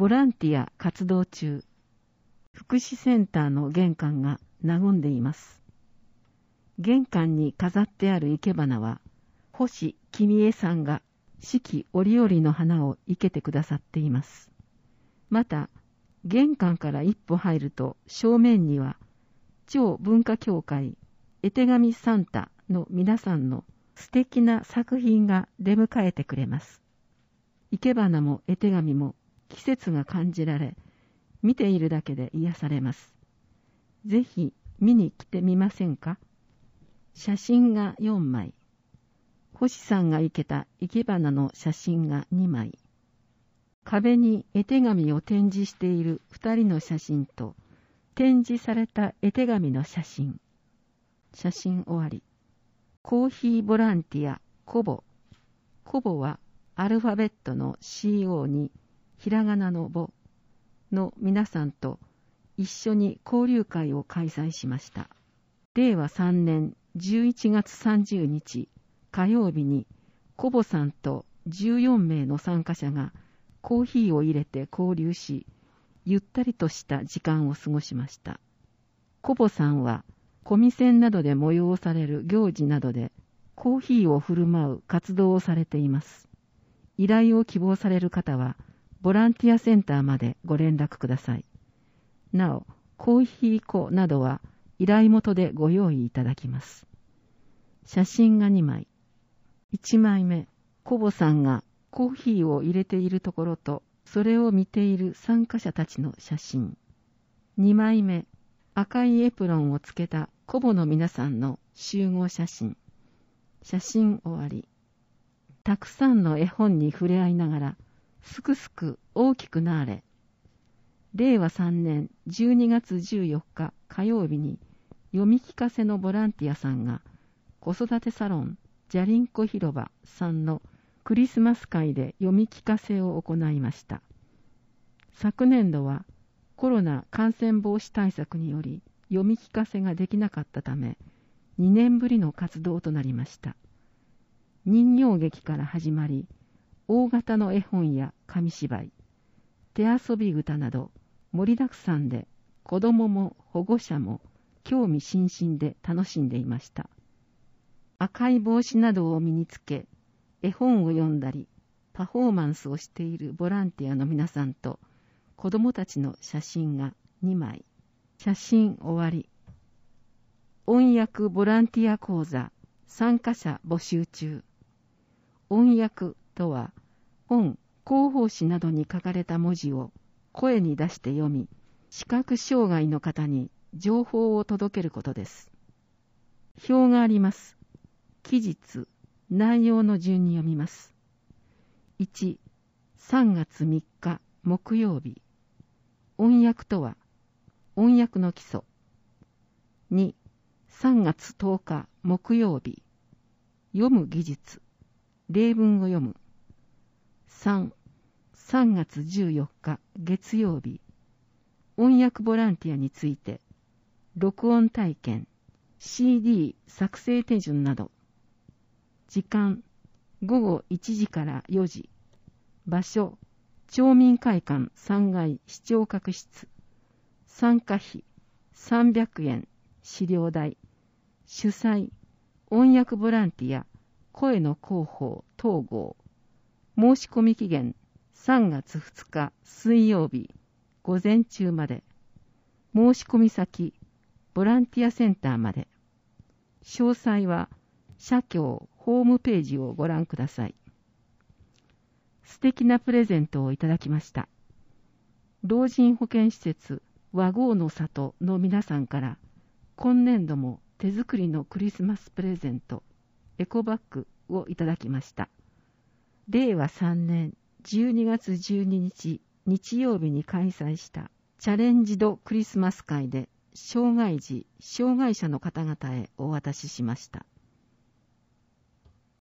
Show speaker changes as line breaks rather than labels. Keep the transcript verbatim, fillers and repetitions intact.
ボランティア活動中、福祉センターの玄関が和んでいます。玄関に飾ってある生け花は、星君江さんが四季折々の花を生けてくださっています。また、玄関から一歩入ると正面には、超文化協会絵手紙サンタの皆さんの素敵な作品が出迎えてくれます。生け花も絵手紙も季節が感じられ、見ているだけで癒されます。ぜひ見に来てみませんか？写真がよんまい。星さんが生けた生け花の写真がにまい。壁に絵手紙を展示しているふたりの写真と、展示された絵手紙の写真。写真終わり。コーヒーボランティアコボ。コボはアルファベットの シーオー にひらがなのボの皆さんと一緒に交流会を開催しました。れいわさんねんじゅういちがつさんじゅうにち火曜日にコボさんとじゅうよんめいの参加者がコーヒーを入れて交流し、ゆったりとした時間を過ごしました。コボさんはコミセンなどで催される行事などでコーヒーを振る舞う活動をされています。依頼を希望される方はボランティアセンターまでご連絡ください。なお、コーヒー粉などは依頼元でご用意いただきます。写真がにまい。いちまいめ、コボさんがコーヒーを入れているところと、それを見ている参加者たちの写真。にまいめ、赤いエプロンをつけたコボの皆さんの集合写真。写真終わり。たくさんの絵本に触れ合いながら、すくすく大きくなれ。れいわさんねんじゅうにがつじゅうよっか火曜日に読み聞かせのボランティアさんが子育てサロンじゃりんこ広場さんのクリスマス会で読み聞かせを行いました。昨年度はコロナ感染防止対策により読み聞かせができなかったためにねんぶりの活動となりました。人形劇から始まり、大型の絵本や紙芝居、手遊び歌など盛りだくさんで子どもも保護者も興味津々で楽しんでいました。赤い帽子などを身につけ、絵本を読んだりパフォーマンスをしているボランティアの皆さんと子どもたちの写真がにまい。写真終わり。音訳ボランティア講座参加者募集中。音訳とは本、広報誌などに書かれた文字を声に出して読み、視覚障害の方に情報を届けることです。表があります。期日、内容の順に読みます。いち、さんがつみっか木曜日。音訳とは、音訳の基礎。に、さんがつとおか木曜日。読む技術。例文を読む。さん、さんがつじゅうよっか月曜日。音訳ボランティアについて、録音体験、シーディー 作成手順など。時間、ごごいちじからよじ。場所、町民会館さんがい視聴覚室。参加費、さんびゃくえん、資料代。主催、音訳ボランティア、声の広報統合。申し込み期限、さんがつふつか水曜日、午前中まで。申し込み先、ボランティアセンターまで。詳細は、社協ホームページをご覧ください。素敵なプレゼントをいただきました。老人保健施設和合の里の皆さんから、今年度も手作りのクリスマスプレゼント、エコバッグをいただきました。れいわさんねんじゅうにがつじゅうににち日曜日に開催したチャレンジドクリスマス会で障害児・障害者の方々へお渡ししました。